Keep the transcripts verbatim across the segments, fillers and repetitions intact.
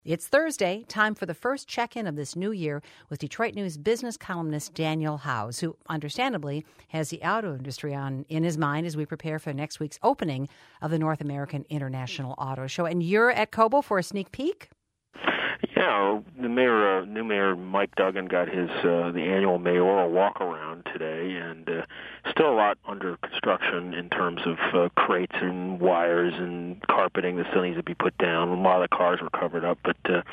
It's Thursday, time for the first check-in of this new year with Detroit News business columnist Daniel Howes, who understandably has the auto industry on in his mind as we prepare for next week's opening of the North American International Auto Show. And you're at Cobo for a sneak peek? Yeah, the mayor, uh, new mayor Mike Duggan got his uh, the annual mayoral walk around today, and uh, still a lot under construction in terms of uh, crates and wires and carpeting that still needs to be put down. A lot of the cars were covered up, but uh,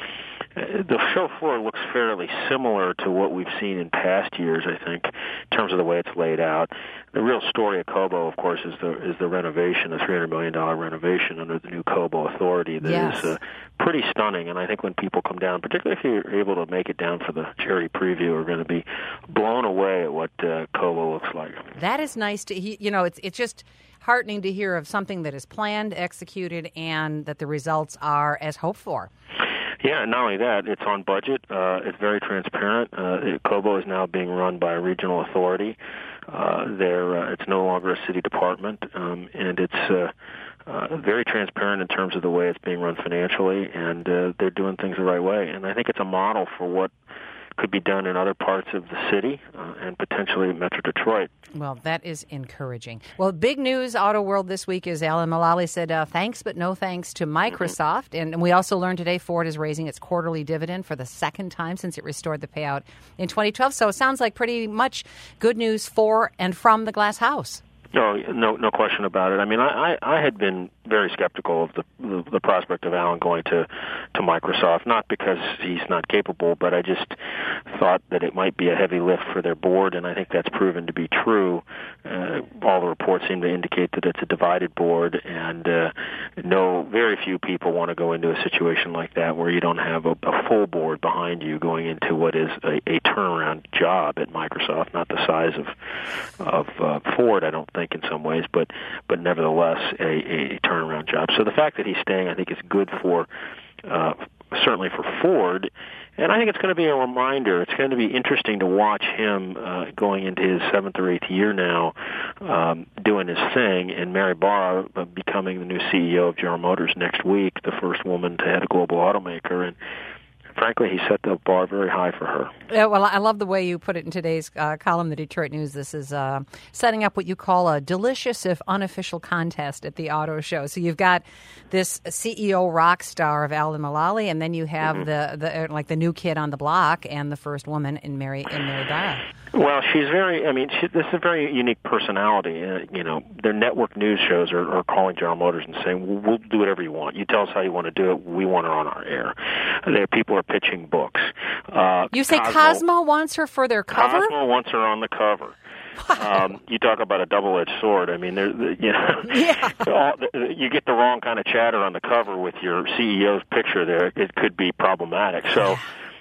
the show floor looks fairly similar to what we've seen in past years, I think, in terms of the way it's laid out. The real story of Cobo, of course, is the is the renovation, the three hundred million dollars renovation under the new Cobo Authority that yes. is uh, pretty stunning. And I think when people come down, particularly if you're able to make it down for the charity preview, are going to be blown away at what uh, Cobo looks like. That is nice to he, you know, it's it's just heartening to hear of something that is planned, executed, and that the results are as hoped for. Yeah, not only that, it's on budget. Uh, it's very transparent. Uh, Cobo is now being run by a regional authority. Uh, there, uh, it's no longer a city department, um, and it's uh, uh, very transparent in terms of the way it's being run financially, and uh, they're doing things the right way. And I think it's a model for what could be done in other parts of the city uh, and potentially Metro Detroit. Well, that is encouraging. Well, big news, Auto World this week is Alan Mulally said uh, thanks but no thanks to Microsoft. Mm-hmm. And we also learned today Ford is raising its quarterly dividend for the second time since it restored the payout in twenty twelve. So it sounds like pretty much good news for and from the Glass House. No, no, no question about it. I mean, I, I, I had been very skeptical of the, the the prospect of Alan going to to Microsoft, not because he's not capable, but I just thought that it might be a heavy lift for their board, and I think that's proven to be true. Uh, all the reports seem to indicate that it's a divided board, and uh, no, very few people want to go into a situation like that where you don't have a, a full board behind you going into what is a, a turnaround job at Microsoft, not the size of of uh, Ford, I don't think. think in some ways, but but nevertheless a, a turnaround job. So the fact that he's staying, I think, is good for uh, certainly for Ford, and I think it's going to be a reminder. It's going to be interesting to watch him uh, going into his seventh or eighth year now, um, doing his thing, and Mary Barra uh, becoming the new C E O of General Motors next week, the first woman to head a global automaker, and frankly, he set the bar very high for her. Yeah, well, I love the way you put it in today's uh, column, the Detroit News. This is uh, setting up what you call a delicious, if unofficial, contest at the auto show. So you've got this C E O rock star of Alan Mulally, and then you have mm-hmm. the, the uh, like the new kid on the block and the first woman in Mary in Mary Barra. Well, she's very, I mean, she, this is a very unique personality. Uh, you know, their network news shows are, are calling General Motors and saying, we'll, we'll do whatever you want. You tell us how you want to do it. We want her on our air. There, people are pitching books. Uh, you say Cosmo, Cosmo wants her for their cover? Cosmo wants her on the cover. Wow. Um, you talk about a double-edged sword. I mean, there, you know, yeah. all, you get the wrong kind of chatter on the cover with your C E O's picture there. It could be problematic. So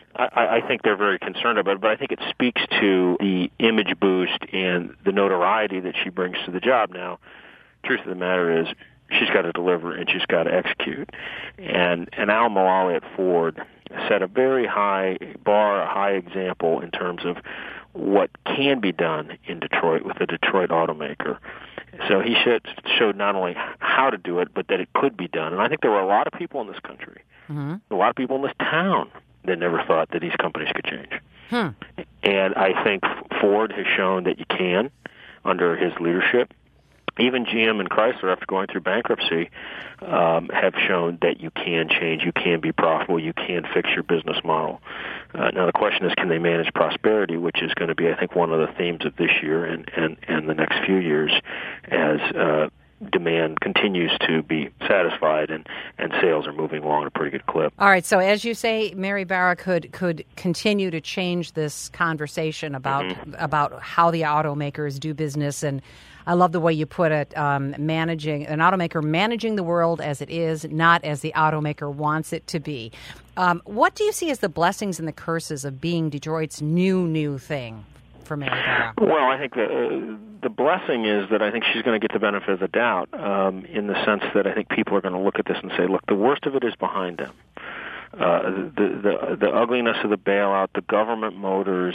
I, I think they're very concerned about it, but I think it speaks to the image boost and the notoriety that she brings to the job. Now, truth of the matter is, she's got to deliver and she's got to execute. And and Al Mulally at Ford set a very high bar, a high example in terms of what can be done in Detroit with a Detroit automaker. So he showed, showed not only how to do it, but that it could be done. And I think there were a lot of people in this country, mm-hmm. a lot of people in this town that never thought that these companies could change. Hmm. And I think Ford has shown that you can under his leadership. Even G M and Chrysler, after going through bankruptcy, um, have shown that you can change, you can be profitable, you can fix your business model. Uh, now the question is, can they manage prosperity, which is going to be, I think, one of the themes of this year and, and, and the next few years as uh, demand continues to be satisfied and, and sales are moving along at a pretty good clip. All right, so as you say, Mary Barra could could continue to change this conversation about mm-hmm. about how the automakers do business, and I love the way you put it, um, managing an automaker managing the world as it is, not as the automaker wants it to be. Um, what do you see as the blessings and the curses of being Detroit's new, new thing for Mary Barra? Well, I think the, uh, the blessing is that I think she's going to get the benefit of the doubt um, in the sense that I think people are going to look at this and say, look, the worst of it is behind them. Uh, the, the the ugliness of the bailout, the government motors,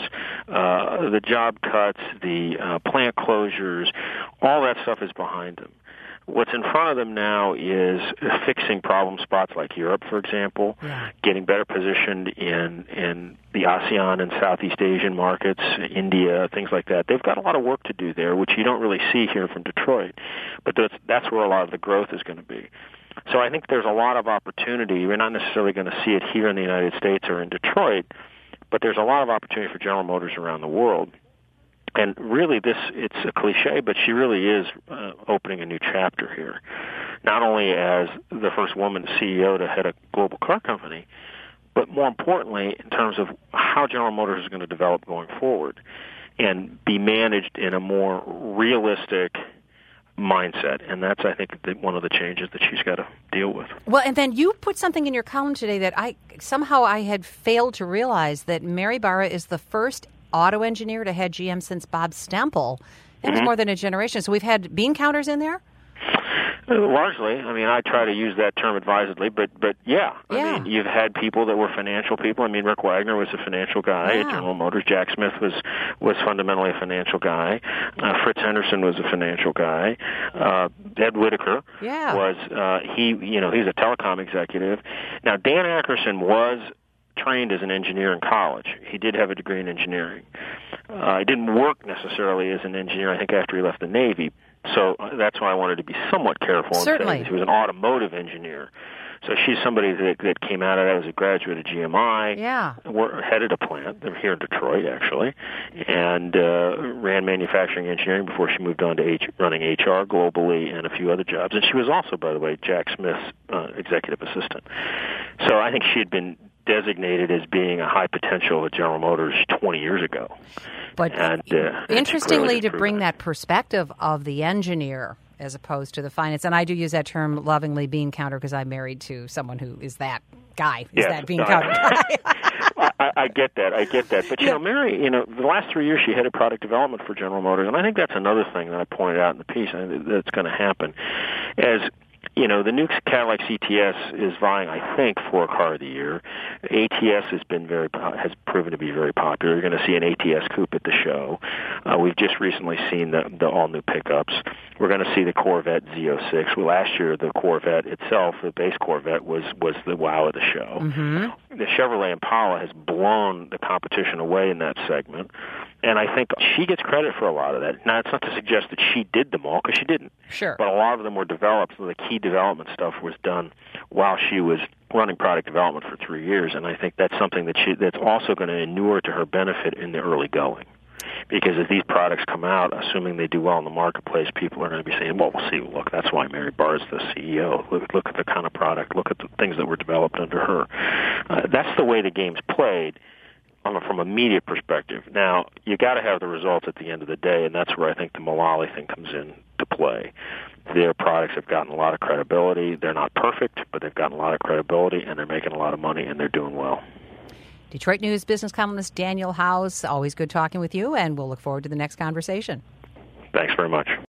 uh, the job cuts, the uh, plant closures, all that stuff is behind them. What's in front of them now is fixing problem spots like Europe, for example, yeah. getting better positioned in in the ASEAN and Southeast Asian markets, India, things like that. They've got a lot of work to do there, which you don't really see here from Detroit. But that's, that's where a lot of the growth is going to be. So I think there's a lot of opportunity. You're not necessarily going to see it here in the United States or in Detroit, but there's a lot of opportunity for General Motors around the world. And really, this it's a cliche, but she really is uh, opening a new chapter here. Not only as the first woman C E O to head a global car company, but more importantly, in terms of how General Motors is going to develop going forward and be managed in a more realistic mindset. And that's, I think, the, one of the changes that she's got to deal with. Well, and then you put something in your column today that I somehow I had failed to realize, that Mary Barra is the first auto engineer to head G M since Bob Stempel. That was mm-hmm. more than a generation. So we've had bean counters in there? Largely. I mean, I try to use that term advisedly, but but yeah. yeah. I mean, you've had people that were financial people. I mean, Rick Wagner was a financial guy yeah. at General Motors. Jack Smith was was fundamentally a financial guy. Uh, Fritz Henderson was a financial guy. Uh, Ed Whitaker yeah. was uh, he. You know, he's a telecom executive. Now, Dan Ackerson was trained as an engineer in college. He did have a degree in engineering. Uh, he didn't work necessarily as an engineer, I think, after he left the Navy. So that's why I wanted to be somewhat careful in Certainly. saying he was an automotive engineer. So she's somebody that, that came out of that as a graduate of G M I, yeah. headed a plant. They're here in Detroit, actually, and uh, ran manufacturing engineering before she moved on to H, running H R globally and a few other jobs. And she was also, by the way, Jack Smith's uh, executive assistant. So I think she had been designated as being a high potential at General Motors twenty years ago. But and, uh, interestingly, to bring that perspective of the engineer as opposed to the finance, and I do use that term lovingly, bean counter, because I'm married to someone who is that guy, is yes, that bean counter guy. I, I get that, I get that. But, you yeah. know, Mary, you know, the last three years she headed product development for General Motors, and I think that's another thing that I pointed out in the piece I think that's going to happen. As you know, the new Cadillac C T S is vying, I think, for Car of the Year. A T S has been very has proven to be very popular. You're going to see an A T S coupe at the show. Uh, we've just recently seen the, the all-new pickups. We're going to see the Corvette Z oh six. Well, last year, the Corvette itself, the base Corvette, was was the wow of the show. Mm-hmm. The Chevrolet Impala has blown the competition away in that segment. And I think she gets credit for a lot of that. Now, it's not to suggest that she did them all, because she didn't. Sure. But a lot of them were developed. So the key development stuff was done while she was running product development for three years. And I think that's something that she that's also going to inure to her benefit in the early going. Because as these products come out, assuming they do well in the marketplace, people are going to be saying, well, we'll see. Look, that's why Mary Barra is the C E O. Look, look at the kind of product. Look at the things that were developed under her. Uh, that's the way the game's played. From a media perspective. Now, you got to have the results at the end of the day, and that's where I think the Mullally thing comes in to play. Their products have gotten a lot of credibility. They're not perfect, but they've gotten a lot of credibility, and they're making a lot of money, and they're doing well. Detroit News business columnist Daniel Howes, always good talking with you, and we'll look forward to the next conversation. Thanks very much.